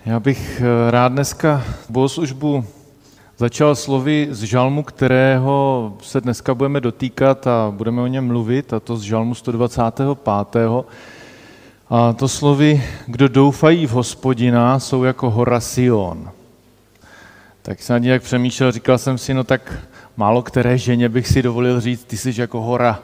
Já bych rád dneska bohoslužbu začal slovy z žalmu, kterého se dneska budeme dotýkat a budeme o něm mluvit, a to z žalmu 125. A to slovy, kdo doufají v Hospodina, jsou jako hora Sion. Tak jsem nějak přemýšlel, říkal jsem si, no tak málo které ženě bych si dovolil říct, ty jsi jako hora.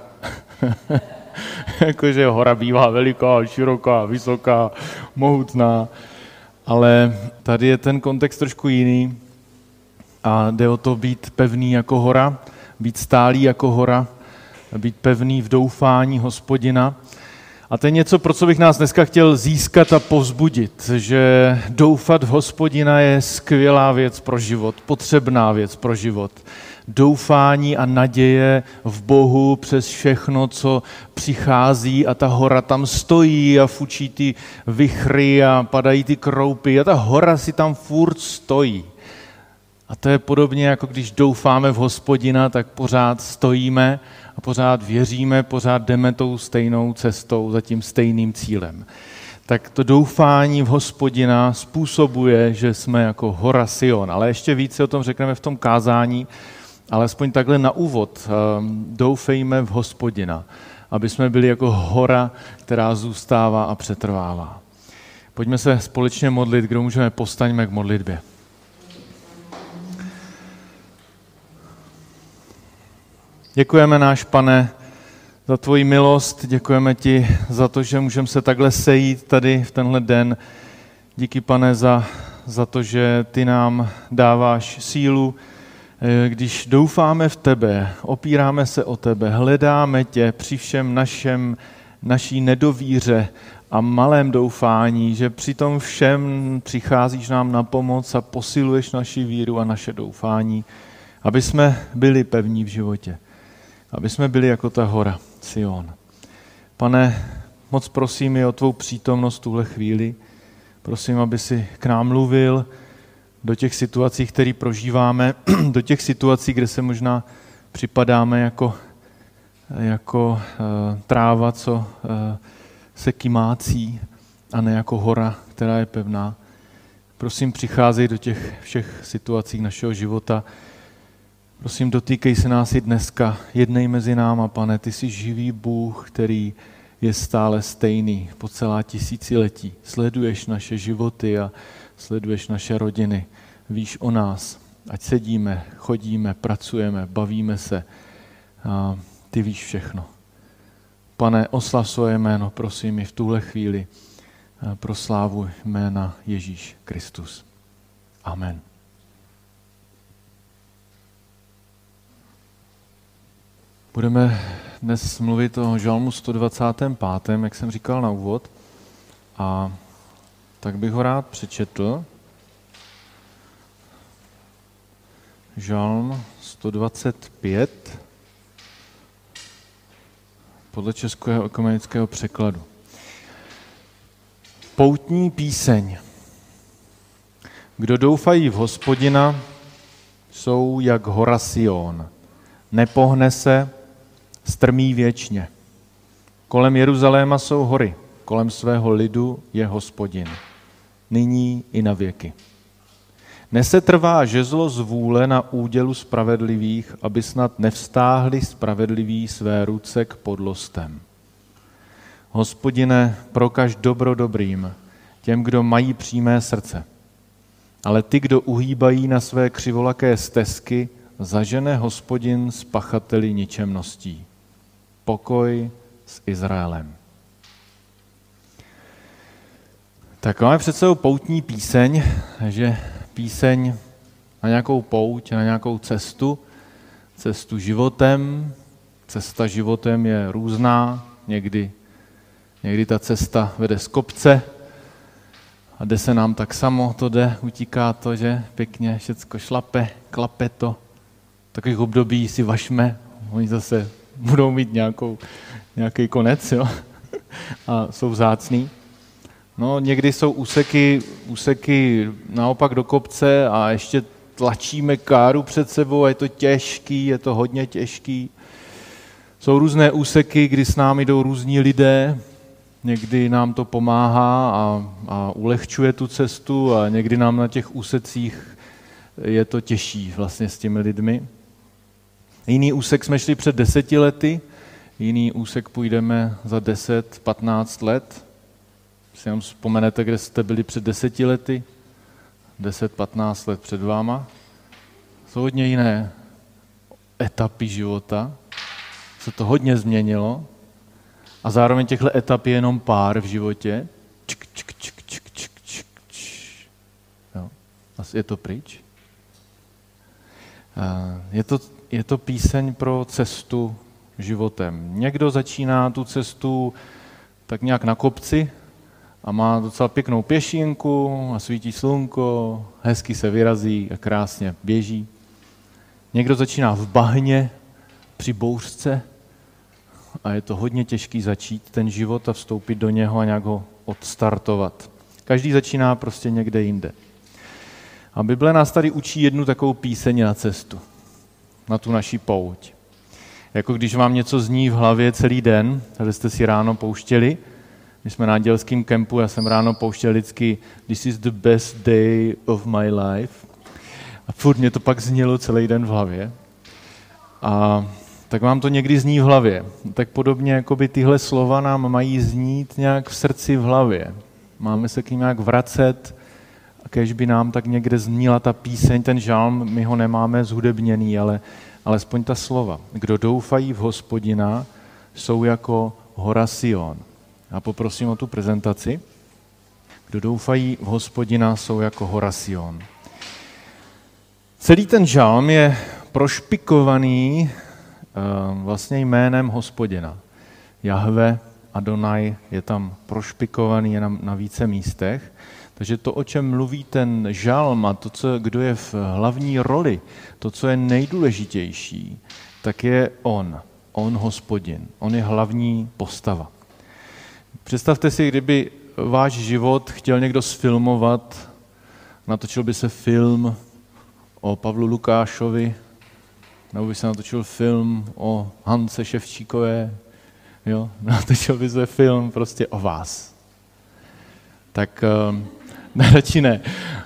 Jakože hora bývá veliká, široká, vysoká, mohutná. Ale tady je ten kontext trošku jiný a jde o to být pevný jako hora, být stálý jako hora, být pevný v doufání Hospodina. A to je něco, pro co bych nás dneska chtěl získat a povzbudit, že doufat v Hospodina je skvělá věc pro život, potřebná věc pro život. Doufání a naděje v Bohu přes všechno, co přichází, a ta hora tam stojí a fučí ty vichry a padají ty kroupy a ta hora si tam furt stojí. A to je podobně, jako když doufáme v Hospodina, tak pořád stojíme a pořád věříme, pořád jdeme tou stejnou cestou za tím stejným cílem. Tak to doufání v Hospodina způsobuje, že jsme jako hora Sion. Ale ještě více o tom řekneme v tom kázání, alespoň takhle na úvod. Doufejme v Hospodina, aby jsme byli jako hora, která zůstává a přetrvává. Pojďme se společně modlit, kdo můžeme, povstaňme k modlitbě. Děkujeme, náš Pane, za tvoji milost, děkujeme ti za to, že můžeme se takhle sejít tady v tenhle den. Díky, Pane, za to, že ty nám dáváš sílu, když doufáme v tebe, opíráme se o tebe, hledáme tě při všem naší nedovíře a malém doufání, že při tom všem přicházíš nám na pomoc a posiluješ naši víru a naše doufání, aby jsme byli pevní v životě. Aby jsme byli jako ta hora Sion. Pane, moc prosím i o tvou přítomnost v tuhle chvíli. Prosím, aby si k nám mluvil do těch situací, které prožíváme, do těch situací, kde se možná připadáme jako tráva, co se kymácí, a ne jako hora, která je pevná. Prosím, přicházej do těch všech situací našeho života. Prosím, dotýkej se nás i dneska, jednej mezi náma, Pane, ty jsi živý Bůh, který je stále stejný po celá tisíciletí. Sleduješ naše životy a sleduješ naše rodiny. Víš o nás, ať sedíme, chodíme, pracujeme, bavíme se. A ty víš všechno. Pane, oslav svoje jméno, prosím, i v tuhle chvíli pro slávu jména Ježíš Kristus. Amen. Budeme dnes mluvit o žalmu 125., jak jsem říkal na úvod, a tak bych ho rád přečetl. Žalm 125 podle českého ekumenického překladu. Poutní píseň. Kdo doufají v Hospodina, jsou jak hora Sion. Nepohne se, strmí věčně. Kolem Jeruzaléma jsou hory, kolem svého lidu je Hospodin, nyní i na věky. Nesetrvá žezlo z vůle na údělu spravedlivých, aby snad nevstáhli spravedliví své ruce k podlostem. Hospodine, prokaž dobro dobrým, těm, kdo mají přímé srdce. Ale ty, kdo uhýbají na své křivolaké stezky, zažene Hospodin s pachateli ničemností. Pokoj s Izraelem. Tak máme před sebou poutní píseň, že píseň na nějakou pouť, na nějakou cestu životem. Cesta životem je různá, někdy ta cesta vede z kopce a jde se nám tak samo, to jde, utíká to, že pěkně všecko šlape, klape to. Takových období si vašme, oni zase budou mít nějaký konec, jo? A jsou vzácný. No, někdy jsou úseky naopak do kopce a ještě tlačíme káru před sebou a je to těžký, je to hodně těžký. Jsou různé úseky, kdy s námi jdou různí lidé někdy nám to pomáhá a ulehčuje tu cestu a někdy nám na těch úsecích je to těžší vlastně s těmi lidmi. Jiný úsek jsme šli před 10 lety, jiný úsek půjdeme za 10-15 let. Si jenom vzpomenete, kde jste byli před 10 lety, 10-15 let před váma. Jsou hodně jiné etapy života, se to hodně změnilo a zároveň těchto etap je jenom pár v životě. Jo. A je to pryč. Je to píseň pro cestu životem. Někdo začíná tu cestu tak nějak na kopci a má docela pěknou pěšinku a svítí slunko, hezky se vyrazí a krásně běží. Někdo začíná v bahně při bouřce a je to hodně těžký začít ten život a vstoupit do něho a nějak ho odstartovat. Každý začíná prostě někde jinde. A Bible nás tady učí jednu takovou píseň na cestu, na tu naši pouť. Jako když vám něco zní v hlavě celý den, takže jste si ráno pouštěli, my jsme na andělském kempu, já jsem ráno pouštěl vždycky This is the best day of my life. A furt mě to pak znělo celý den v hlavě. A tak vám to někdy zní v hlavě. Tak podobně jako by tyhle slova nám mají znít nějak v srdci, v hlavě. Máme se k ním nějak vracet, a kéž by nám tak někde zníla ta píseň, ten žalm, my ho nemáme zhudebněný, ale alespoň ta slova. Kdo doufají v Hospodina, jsou jako hora Sion. A poprosím o tu prezentaci. Kdo doufají v Hospodina, jsou jako hora Sion. Celý ten žalm je prošpikovaný vlastně jménem Hospodina. Jahve, Adonai je tam prošpikovaný na více místech. Takže to, o čem mluví ten žalm a to, kdo je v hlavní roli, to, co je nejdůležitější, tak je on Hospodin. On je hlavní postava. Představte si, kdyby váš život chtěl někdo sfilmovat, natočil by se film o Pavlu Lukášovi, nebo by se natočil film o Hance Ševčíkové, jo? Natočil by se film prostě o vás. Tak radši ne.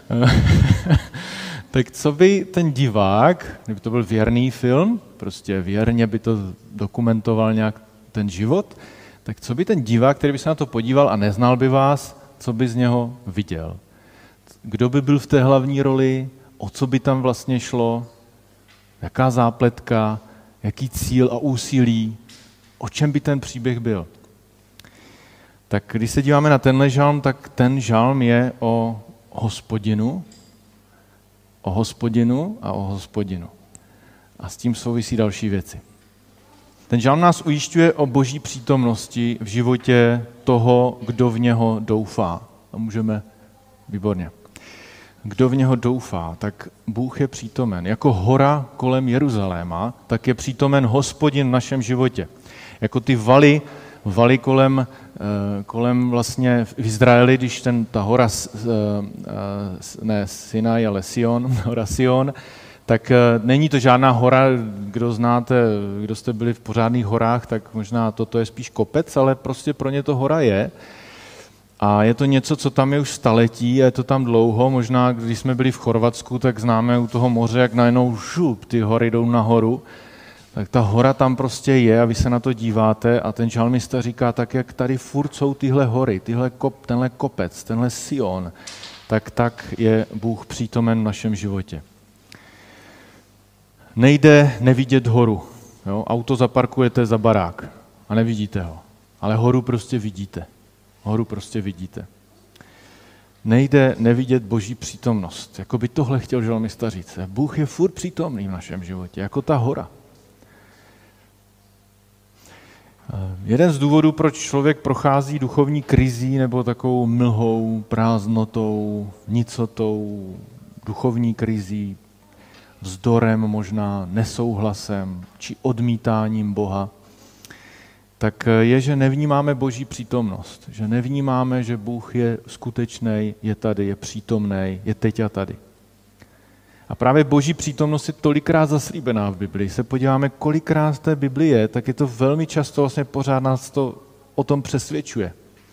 Tak co by ten divák, kdyby to byl věrný film, prostě věrně by to dokumentoval nějak ten život, tak co by ten divák, který by se na to podíval a neznal by vás, co by z něho viděl? Kdo by byl v té hlavní roli, o co by tam vlastně šlo, jaká zápletka, jaký cíl a úsilí, o čem by ten příběh byl? Tak když se díváme na tenhle žalm, tak ten žalm je o Hospodinu a o Hospodinu. A s tím souvisí další věci. Ten žalm nás ujišťuje o boží přítomnosti v životě toho, kdo v něho doufá. A můžeme, výborně. Kdo v něho doufá, tak Bůh je přítomen. Jako hora kolem Jeruzaléma, tak je přítomen Hospodin v našem životě. Jako ty valy kolem vlastně v Izraeli, když ta hora, ne Sinaj, ale hora Sion, tak není to žádná hora, kdo znáte, kdo jste byli v pořádných horách, tak možná toto je spíš kopec, ale prostě pro ně to hora je. A je to něco, co tam je už staletí a je to tam dlouho. Možná, když jsme byli v Chorvatsku, tak známe u toho moře, jak najednou ty hory jdou nahoru. Tak ta hora tam prostě je a vy se na to díváte a ten žalmista říká, tak jak tady furt jsou tyhle hory, tenhle kopec, tenhle Sion, tak je Bůh přítomen v našem životě. Nejde nevidět horu. Jo? Auto zaparkujete za barák a nevidíte ho, ale horu prostě vidíte. Nejde nevidět boží přítomnost. Jako by tohle chtěl žalmista říct. Bůh je furt přítomný v našem životě, jako ta hora. Jeden z důvodů, proč člověk prochází duchovní krizí nebo takovou mlhou, prázdnotou, nicotou, duchovní krizí, vzdorem možná, nesouhlasem či odmítáním Boha, tak je, že nevnímáme boží přítomnost, že nevnímáme, že Bůh je skutečný, je tady, je přítomný, je teď a tady. A právě boží přítomnost je tolikrát zaslíbená v Biblii. Se podíváme, kolikrát v té Biblii je, tak je to velmi často vlastně pořád nás to o tom přesvědčuje.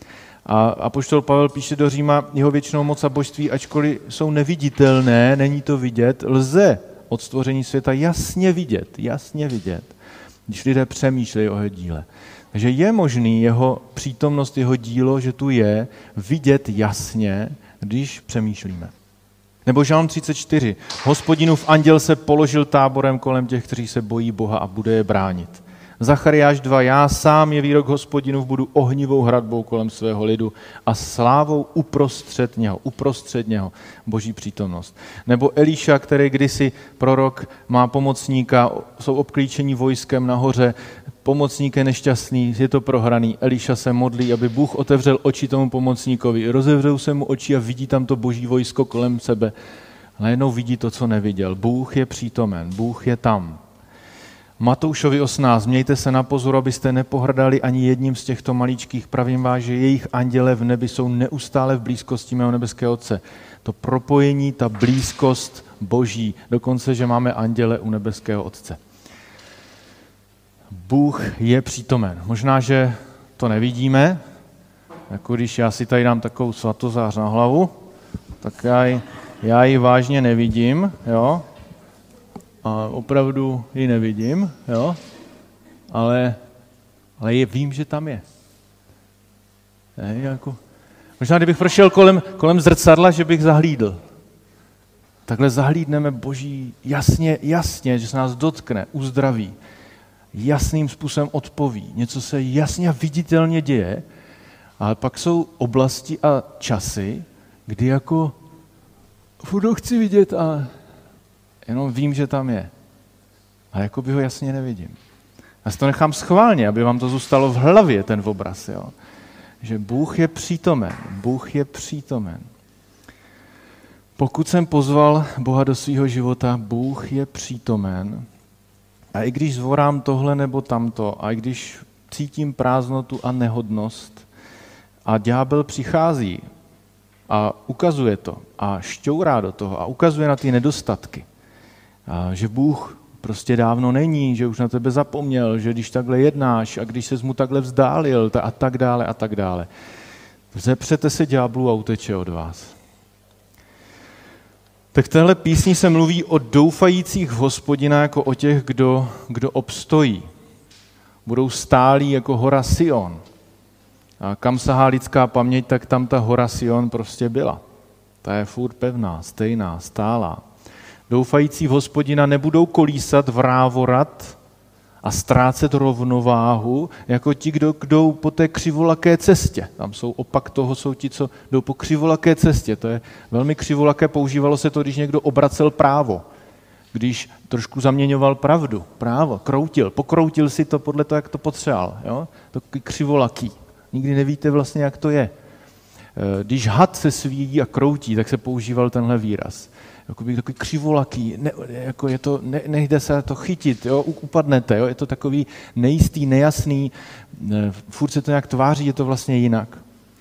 A apoštol Pavel píše do Říma, jeho věčnou moc a božství, ačkoliv jsou neviditelné, není to vidět, lze od stvoření světa jasně vidět, když lidé přemýšlejí o jeho díle. Takže je možný jeho přítomnost, jeho dílo, že tu je, vidět jasně, když přemýšlíme. Nebo Žalm 34. Hospodinův anděl se položil táborem kolem těch, kteří se bojí Boha a bude je bránit. Zachariáš 2. Já sám je výrok Hospodinův, budu ohnivou hradbou kolem svého lidu a slávou uprostřed něho boží přítomnost. Nebo Eliša, který kdysi prorok má pomocníka, jsou obklíčení vojskem nahoře, pomocník je nešťastný, je to prohraný. Eliša se modlí, aby Bůh otevřel oči tomu pomocníkovi. Rozevřou se mu oči a vidí tam to boží vojsko kolem sebe. A najednou vidí to, co neviděl. Bůh je přítomen, Bůh je tam. Matoušovi 18. Mějte se na pozor, abyste nepohrdali ani jedním z těchto maličkých. Pravím vás, že jejich anděle v nebi jsou neustále v blízkosti mého nebeského Otce. To propojení, ta blízkost Boží, dokonce, že máme anděle u nebeského Otce. Bůh je přítomen. Možná, že to nevidíme, jako když já si tady dám takovou svatozář na hlavu, tak já ji vážně nevidím, jo? A opravdu ji nevidím, jo? Ale vím, že tam je. Možná, kdybych prošel kolem zrcadla, že bych zahlídl. Takhle zahlídneme Boží jasně, že se nás dotkne, uzdraví. Jasným způsobem odpoví. Něco se jasně a viditelně děje, ale pak jsou oblasti a časy, kdy jako furt chci vidět a jenom vím, že tam je. A jako by ho jasně nevidím. Já si to nechám schválně, aby vám to zůstalo v hlavě, ten obraz. Jo? Že Bůh je přítomen. Bůh je přítomen. Pokud jsem pozval Boha do svého života, Bůh je přítomen. A i když zvorám tohle nebo tamto, a i když cítím prázdnotu a nehodnost, a ďábel přichází a ukazuje to a šťourá do toho a ukazuje na ty nedostatky, a že Bůh prostě dávno není, že už na tebe zapomněl, že když takhle jednáš a když ses mu takhle vzdálil a tak dále. Zepřete se ďáblu a uteče od vás. Tak v téhle písni se mluví o doufajících v Hospodina jako o těch, kdo obstojí. Budou stálí jako hora Sion. A kam sahá lidská paměť, tak tam ta hora Sion prostě byla. Ta je furt pevná, stejná, stálá. Doufající v Hospodina nebudou kolísat, vrávorat a ztrácet rovnováhu, jako ti, kdo jdou po té křivolaké cestě. Tam jsou opak toho, jsou ti, co jdou po křivolaké cestě. To je velmi křivolaké, používalo se to, když někdo obracel právo. Když trošku zaměňoval pravdu, právo, pokroutil si to podle toho, jak to potřeboval. Jo? To křivolaký. Nikdy nevíte vlastně, jak to je. Když had se svíjí a kroutí, tak se používal tenhle výraz. Takový křivolaký, nejde se to chytit, jo? Upadnete, jo? Je to takový nejistý, nejasný, furt se to nějak tváří, je to vlastně jinak.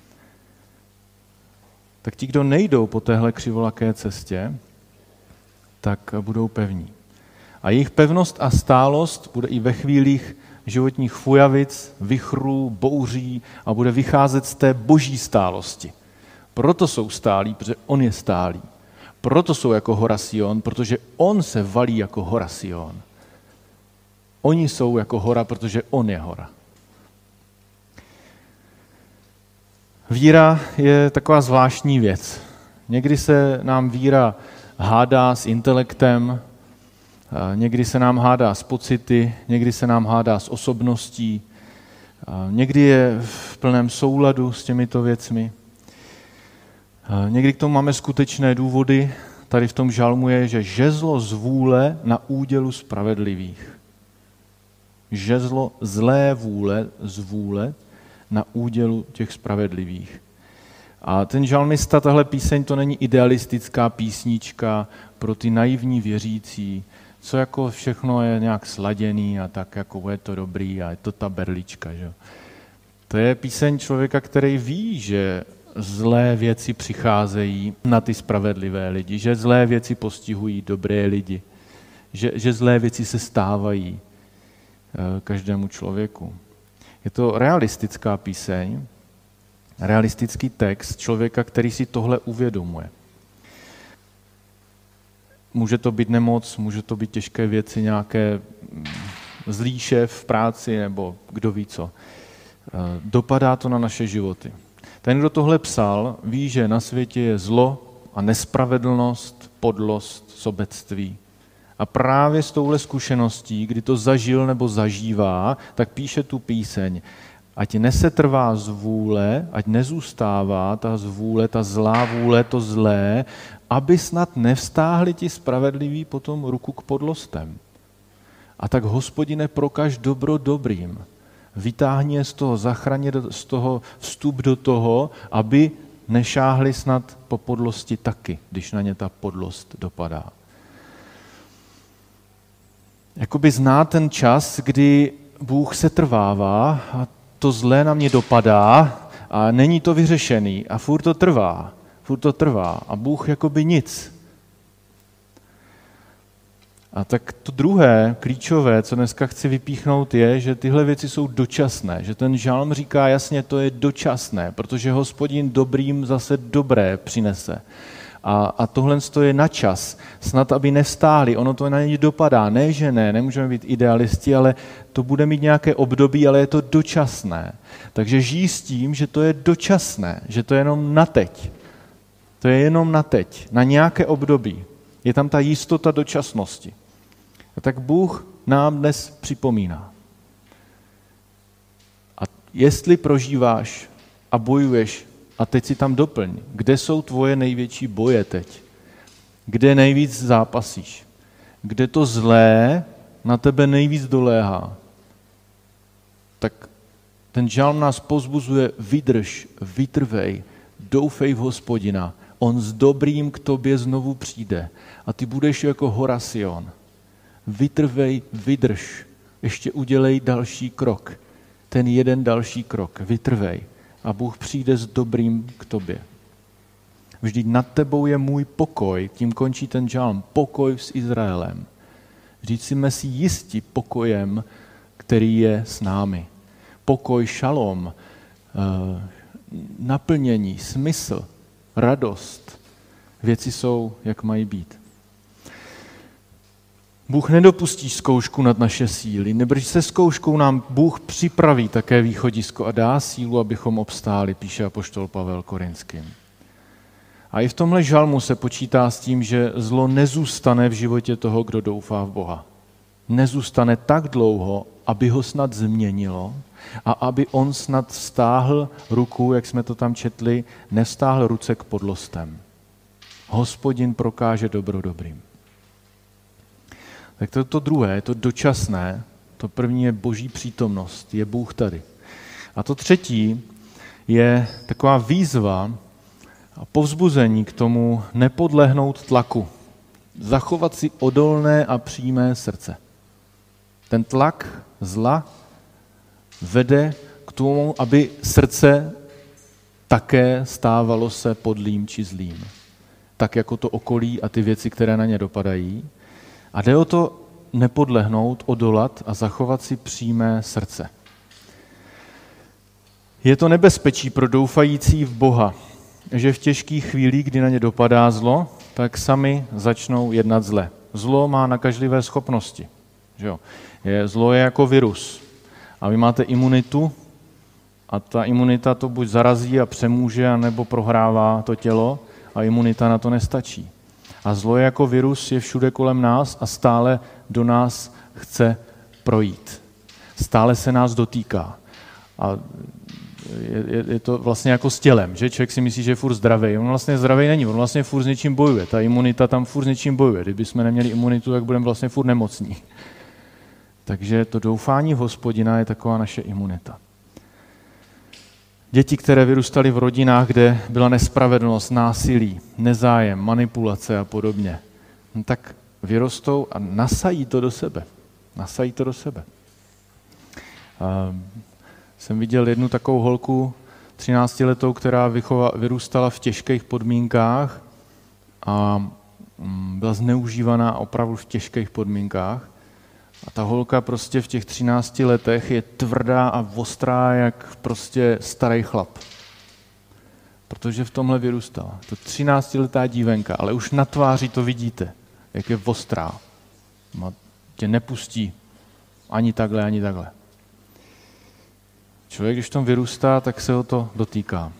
Tak ti, kdo nejdou po téhle křivolaké cestě, tak budou pevní. A jejich pevnost a stálost bude i ve chvílích životních fujavic, vichrů, bouří a bude vycházet z té boží stálosti. Proto jsou stálí, protože on je stálý. Proto jsou jako hora Sion, protože on se valí jako hora Sion. Oni jsou jako hora, protože on je hora. Víra je taková zvláštní věc. Někdy se nám víra hádá s intelektem, někdy se nám hádá s pocity, někdy se nám hádá s osobností, někdy je v plném souladu s těmito věcmi. Někdy k tomu máme skutečné důvody. Tady v tom žalmu je, že žezlo zvůle na údělu spravedlivých. Žezlo zlé vůle, zvůle na údělu těch spravedlivých. A ten žalmista, tahle píseň, to není idealistická písnička pro ty naivní věřící, co jako všechno je nějak sladěný a tak jako je to dobrý a je to ta berlička. Že? To je píseň člověka, který ví, že zlé věci přicházejí na ty spravedlivé lidi, že zlé věci postihují dobré lidi, že zlé věci se stávají každému člověku. Je to realistická píseň realistický text člověka, který si tohle uvědomuje. Může to být nemoc, může to být těžké věci, nějaké zlý šéf v práci nebo kdo ví co. Dopadá to na naše životy. Ten, kdo tohle psal, ví, že na světě je zlo a nespravedlnost, podlost, sobectví. A právě s touhle zkušeností, kdy to zažil nebo zažívá, tak píše tu píseň. Ať nesetrvá zvůle, ať nezůstává ta zvůle, ta zlá vůle, to zlé, aby snad nevstáhli ti spravedliví potom ruku k podlostem. A tak, Hospodine, prokaž dobro dobrým. Vytáhni je z toho, zachraň z toho, vstup do toho, aby nešáhli snad po podlosti taky, když na ně ta podlost dopadá. Jakoby zná ten čas, kdy Bůh se trvává a to zlé na mě dopadá a není to vyřešený a furt to trvá a Bůh jakoby nic. A tak to druhé, klíčové, co dneska chci vypíchnout, je, že tyhle věci jsou dočasné, že ten žalm říká jasně, to je dočasné, protože Hospodin dobrým zase dobré přinese. A tohle je na čas, snad aby nevstáhli, ono to na ně dopadá, ne, že ne, nemůžeme být idealisti, ale to bude mít nějaké období, ale je to dočasné. Takže žij s tím, že to je dočasné, že to je jenom na teď. To je jenom na teď, na nějaké období. Je tam ta jistota dočasnosti. A tak Bůh nám dnes připomíná. A jestli prožíváš a bojuješ, a teď si tam doplň, kde jsou tvoje největší boje teď? Kde nejvíc zápasíš? Kde to zlé na tebe nejvíc doléhá? Tak ten žalm nás povzbuzuje, vydrž, vytrvej, doufej v Hospodina. On s dobrým k tobě znovu přijde a ty budeš jako hora Sion. Vytrvej, vydrž, ještě udělej další krok. Ten jeden další krok, vytrvej a Bůh přijde s dobrým k tobě. Vždyť nad tebou je můj pokoj, tím končí ten žalm, pokoj s Izraelem. Vždyť jsme si jisti pokojem, který je s námi. Pokoj, šalom, naplnění, smysl, radost. Věci jsou, jak mají být. Bůh nedopustí zkoušku nad naše síly, nebož se zkouškou nám Bůh připraví také východisko a dá sílu, abychom obstáli, píše apoštol Pavel Korinským. A i v tomhle žalmu se počítá s tím, že zlo nezůstane v životě toho, kdo doufá v Boha. Nezůstane tak dlouho, aby ho snad změnilo a aby on snad vztáhl ruku, jak jsme to tam četli, nevztáhl ruce k podlostem. Hospodin prokáže dobro dobrým. Tak to druhé, je to dočasné, to první je boží přítomnost, je Bůh tady. A to třetí je taková výzva a povzbuzení k tomu nepodlehnout tlaku, zachovat si odolné a přímé srdce. Ten tlak zla vede k tomu, aby srdce také stávalo se podlým či zlým. Tak jako to okolí a ty věci, které na ně dopadají. A jde o to nepodlehnout, odolat a zachovat si přímé srdce. Je to nebezpečí pro doufající v Boha, že v těžkých chvílích, kdy na ně dopadá zlo, tak sami začnou jednat zle. Zlo má nakažlivé schopnosti. Že jo? Zlo je jako virus. A vy máte imunitu a ta imunita to buď zarazí a přemůže, anebo prohrává to tělo a imunita na to nestačí. A zlo je jako virus, je všude kolem nás a stále do nás chce projít. Stále se nás dotýká. A je to vlastně jako s tělem, že člověk si myslí, že je furt zdravý. On vlastně zdravý není, on vlastně furt s něčím bojuje. Ta imunita tam furt s něčím bojuje. Kdyby jsme neměli imunitu, tak budeme vlastně furt nemocní. Takže to doufání v Hospodina je taková naše imunita. Děti, které vyrůstaly v rodinách, kde byla nespravedlnost, násilí, nezájem, manipulace a podobně, no tak vyrostou a nasají to do sebe. Jsem viděl jednu takovou holku, 13letou, která vyrůstala v těžkých podmínkách a byla zneužívaná opravdu v těžkých podmínkách. A ta holka prostě v těch 13 letech je tvrdá a ostrá, jak prostě starý chlap. protože v tomhle vyrůstala. To 13letá dívenka, ale už na tváři to vidíte, jak je ostrá. Tě nepustí ani takhle, ani takhle. Člověk, když v tom vyrůstá, tak se ho to dotýká.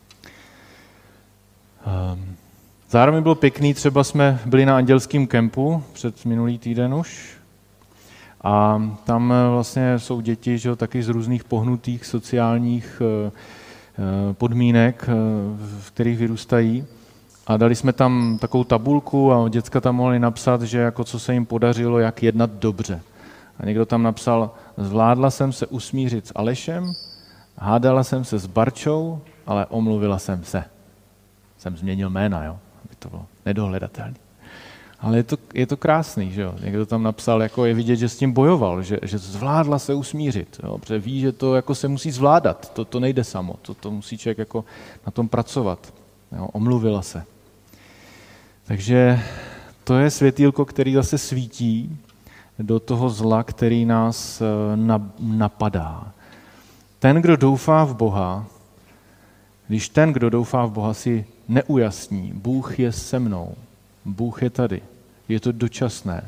Zároveň bylo pěkný, třeba jsme byli na andělském kempu před minulý týden už a tam vlastně jsou děti, že jo, taky z různých pohnutých sociálních podmínek, v kterých vyrůstají. A dali jsme tam takovou tabulku a děcka tam mohli napsat, že jako co se jim podařilo, jak jednat dobře. A někdo tam napsal, zvládla jsem se usmířit s Alešem, hádala jsem se s Barčou, ale omluvila jsem se. Jsem změnil jména, jo, aby to bylo nedohledatelné. Ale je to krásný, že jo. Někdo tam napsal, jako je vidět, že s tím bojoval, že zvládla se usmířit, jo, protože ví, že to jako se musí zvládat, to nejde samo, to musí člověk jako na tom pracovat. Jo, omluvila se. Takže to je světýlko, který zase svítí do toho zla, který nás napadá. Ten, kdo doufá v Boha, když ten, kdo doufá v Boha, si neujasní, Bůh je se mnou, Bůh je tady, je to dočasné.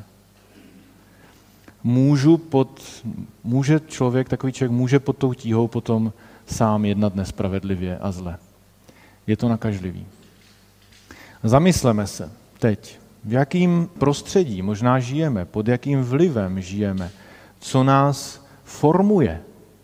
Takový člověk může pod tou tíhou potom sám jednat nespravedlivě a zle. Je to nakažlivý. Zamysleme se teď, v jakém prostředí možná žijeme, pod jakým vlivem žijeme, co nás formuje,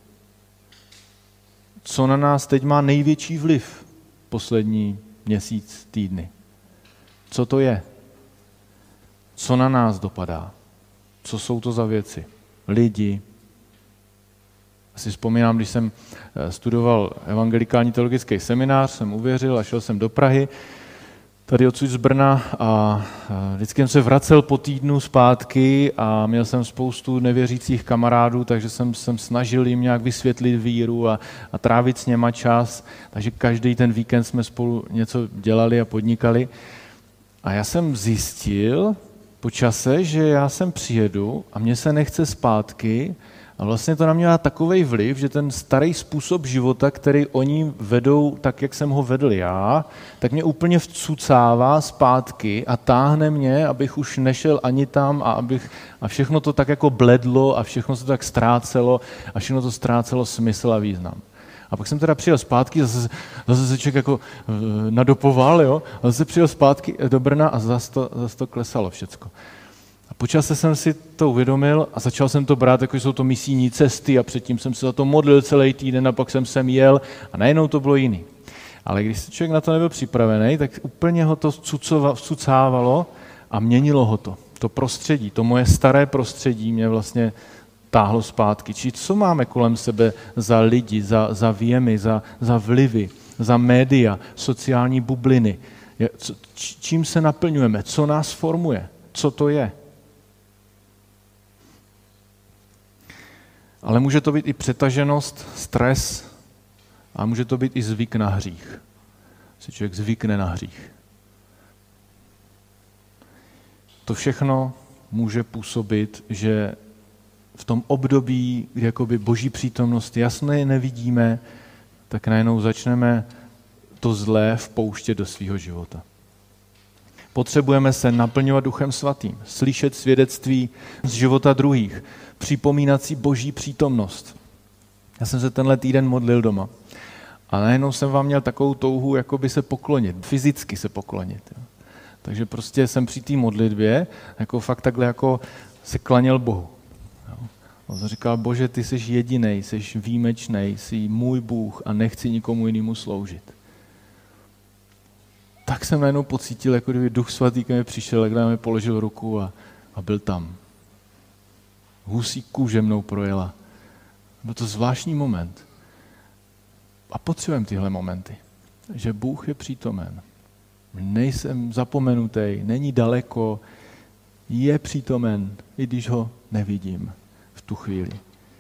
co na nás teď má největší vliv poslední měsíc, týdny. Co to je? Co na nás dopadá? Co jsou to za věci? Lidi. Asi vzpomínám, když jsem studoval evangelikální teologický seminář, jsem uvěřil a šel jsem do Prahy, tady odsud z Brna a vždycky jsem se vracel po týdnu zpátky a měl jsem spoustu nevěřících kamarádů, takže jsem snažil jim nějak vysvětlit víru a trávit s něma čas, takže každý ten víkend jsme spolu něco dělali a podnikali. A já jsem zjistil po čase, že já sem přijedu a mně se nechce zpátky a vlastně to na mě má takovej vliv, že ten starý způsob života, který oni vedou tak, jak jsem ho vedl já, tak mě úplně vcucává zpátky a táhne mě, abych už nešel ani tam a všechno to tak jako bledlo a všechno se to tak ztrácelo a všechno to ztrácelo smysl a význam. A pak jsem teda přijel zpátky, zase se člověk jako nadopoval, jo? A zase přijel zpátky do Brna a zase to klesalo všecko. A po čase jsem si to uvědomil a začal jsem to brát, jako jsou to misijní cesty a předtím jsem se za to modlil celý týden a pak jsem sem jel a najednou to bylo jiný. Ale když se člověk na to nebyl připravený, tak úplně ho to vcucávalo a měnilo ho to. To prostředí, to moje staré prostředí mě vlastně táhlo zpátky. Či co máme kolem sebe za lidi, za věmy, za vlivy, za média, sociální bubliny. Čím se naplňujeme, co nás formuje, co to je. Ale může to být i přetaženost, stres a může to být i zvyk na hřích. Si člověk zvykne na hřích. To všechno může působit, že v tom období, kdy jakoby Boží přítomnost jasně nevidíme, tak najednou začneme to zlé vpouštět do svého života. Potřebujeme se naplňovat Duchem Svatým, slyšet svědectví z života druhých, připomínat si Boží přítomnost. Já jsem se tenhle týden modlil doma a najednou jsem vám měl takovou touhu jakoby se poklonit, fyzicky se poklonit. Jo. Takže prostě jsem při té modlitbě jako fakt takhle jako se klaněl Bohu. On říkal, Bože, ty jsi jedinej, jsi výjimečnej, jsi můj Bůh a nechci nikomu jinému sloužit. Tak jsem najednou pocítil, jako kdyby Duch Svatý ke mně přišel, jak mi položil ruku a byl tam. Husí kůže mnou projela. Byl to zvláštní moment. A potřebujeme tyhle momenty, že Bůh je přítomen. Nejsem zapomenutý, není daleko, je přítomen, i když ho nevidím v tu chvíli.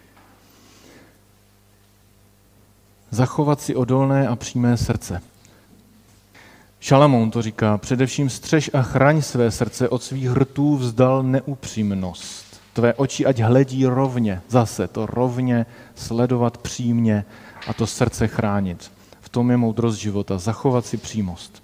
Zachovat si odolné a přímé srdce. Šalamoun to říká, především střež a chraň své srdce, od svých rtů vzdal neupřímnost. Tvé oči ať hledí rovně, zase to rovně sledovat přímě a to srdce chránit. V V tom je moudrost života, zachovat si přímost.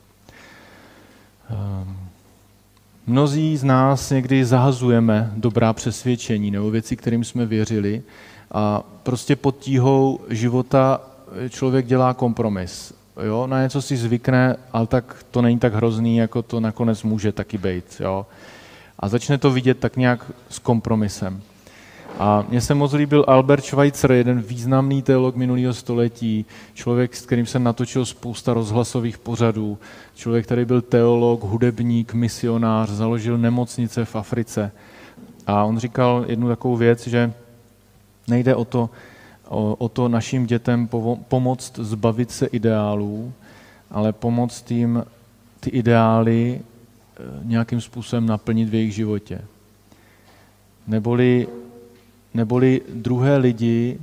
Mnozí z nás někdy zahazujeme dobrá přesvědčení nebo věci, kterým jsme věřili a prostě pod tíhou života člověk dělá kompromis. Jo? Na něco si zvykne, ale tak to není tak hrozný, jako to nakonec může taky být. Jo? A začne to vidět tak nějak s kompromisem. A mně se moc líbil Albert Schweitzer, jeden významný teolog minulého století, člověk, s kterým jsem natočil spousta rozhlasových pořadů, člověk, který byl teolog, hudebník, misionář, založil nemocnice v Africe. A on říkal jednu takovou věc, že nejde o to našim dětem pomoct zbavit se ideálů, ale pomoct jim ty ideály nějakým způsobem naplnit v jejich životě. Neboli druhé lidi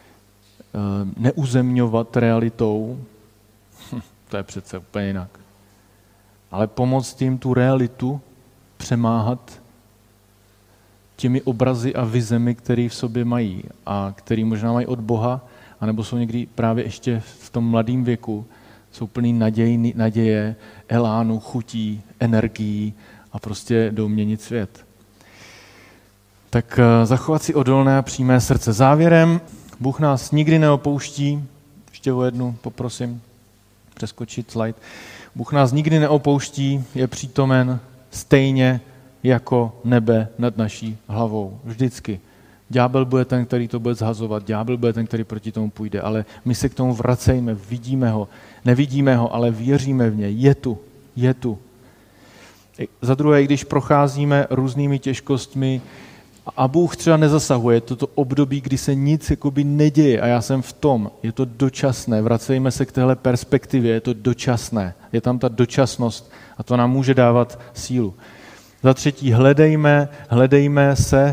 neuzemňovat realitou, to je přece úplně jinak, ale pomoct jim tu realitu přemáhat těmi obrazy a vizemi, které v sobě mají a které možná mají od Boha, anebo jsou někdy právě ještě v tom mladém věku, jsou plný naděje, elánu, chutí, energií a prostě jdou měnit svět. Tak zachovat si odolné a přímé srdce. Závěrem, Bůh nás nikdy neopouští, ještě o jednu poprosím, přeskočit slide. Bůh nás nikdy neopouští, je přítomen stejně jako nebe nad naší hlavou. Vždycky. Ďábel bude ten, který to bude zhazovat, ďábel bude ten, který proti tomu půjde, ale my se k tomu vracejme, vidíme ho, nevidíme ho, ale věříme v něj, je tu. Za druhé, když procházíme různými těžkostmi a Bůh třeba nezasahuje, toto období, kdy se nic jakoby neděje a já jsem v tom, je to dočasné, vracejme se k téhle perspektivě, je to dočasné, je tam ta dočasnost a to nám může dávat sílu. Za třetí, hlídejme se,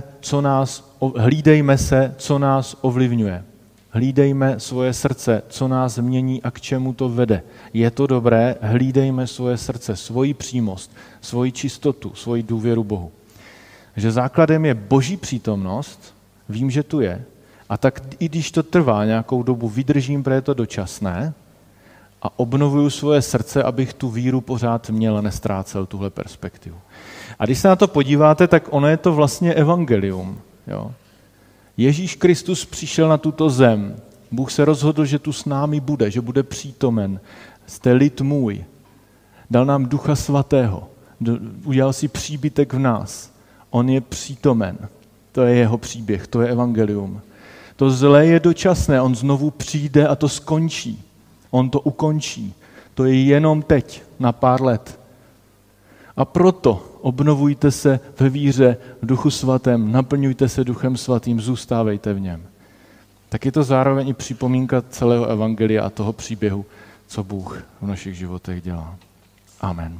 co nás ovlivňuje. Hlídejme svoje srdce, co nás mění a k čemu to vede. Je to dobré, hlídejme svoje srdce, svoji přímost, svoji čistotu, svoji důvěru Bohu. Takže základem je Boží přítomnost, vím, že tu je, a tak i když to trvá nějakou dobu, vydržím, protože je to dočasné a obnovuju svoje srdce, abych tu víru pořád měl a nestrácel tuhle perspektivu. A když se na to podíváte, tak ono je to vlastně evangelium. Jo? Ježíš Kristus přišel na tuto zem. Bůh se rozhodl, že tu s námi bude, že bude přítomen. Jste lid můj. Dal nám Ducha Svatého. Udělal si příbytek v nás. On je přítomen. To je jeho příběh, to je evangelium. To zlé je dočasné, on znovu přijde a to skončí. On to ukončí. To je jenom teď, na pár let. A proto obnovujte se ve víře v Duchu Svatém, naplňujte se Duchem Svatým, zůstávejte v něm. Tak je to zároveň i připomínka celého evangelia a toho příběhu, co Bůh v našich životech dělá. Amen.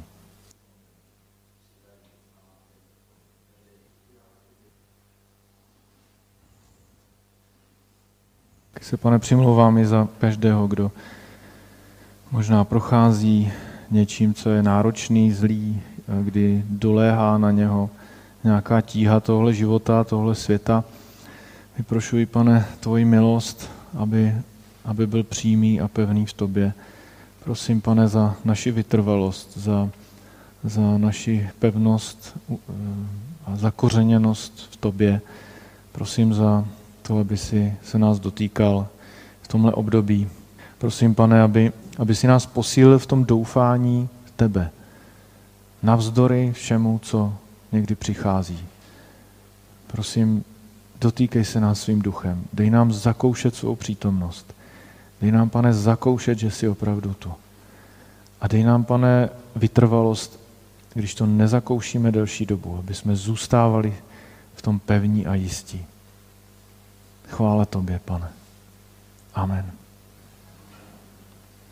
Tak se, Pane, přimlouvám i za každého, kdo možná prochází něčím, co je náročný, zlý, kdy doléhá na něho nějaká tíha tohle života, tohle světa. Vyprošuji, Pane, tvoji milost, aby byl přímý a pevný v tobě. Prosím, Pane, za naši vytrvalost, za naši pevnost a zakořeněnost v tobě. Prosím za to, aby si se nás dotýkal v tomhle období. Prosím, Pane, aby si nás posílil v tom doufání v tebe. Navzdory všemu, co někdy přichází. Prosím, dotýkej se nás svým duchem. Dej nám zakoušet svou přítomnost. Dej nám, Pane, zakoušet, že jsi opravdu tu. A dej nám, Pane, vytrvalost, když to nezakoušíme delší dobu, aby jsme zůstávali v tom pevní a jistí. Chvála tobě, Pane. Amen.